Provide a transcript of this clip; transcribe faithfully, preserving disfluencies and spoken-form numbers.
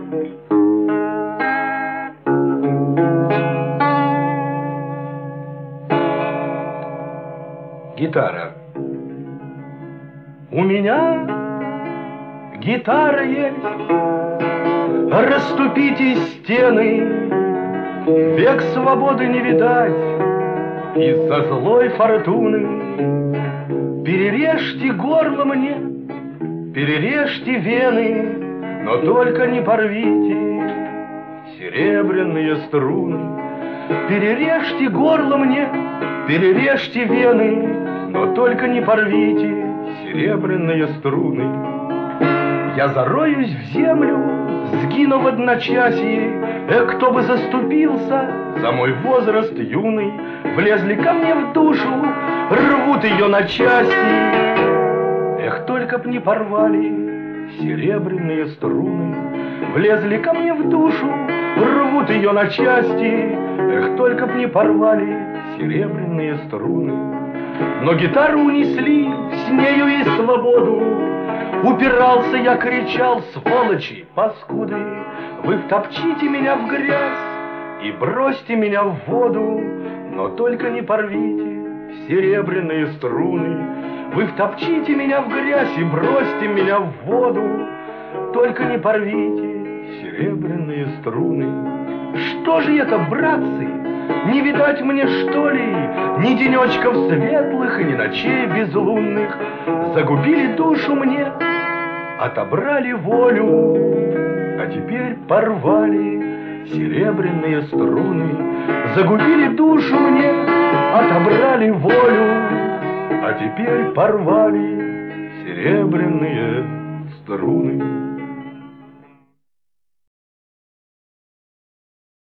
Гитара. У меня гитара есть, расступите стены, век свободы не видать из-за злой фортуны. Перережьте горло мне, перережьте вены, но только не порвите серебряные струны. Перережьте горло мне, перережьте вены, но только не порвите серебряные струны. Я зароюсь в землю, сгину в одночасье. Эх, кто бы заступился за мой возраст юный. Влезли ко мне в душу, рвут ее на части. Эх, только б не порвали серебряные струны. Влезли ко мне в душу, рвут ее на части. Эх, только б не порвали серебряные струны. Но гитару унесли, с нею и свободу. Упирался я, кричал: сволочи, паскуды, вы втопчите меня в грязь и бросьте меня в воду, но только не порвите серебряные струны. Вы втопчите меня в грязь и бросьте меня в воду, только не порвите серебряные струны. Что же это, братцы, не видать мне, что ли, ни денечков светлых и ни ночей безлунных? Загубили душу мне, отобрали волю, а теперь порвали серебряные струны. Загубили душу мне, отобрали волю, а теперь порвали серебряные струны.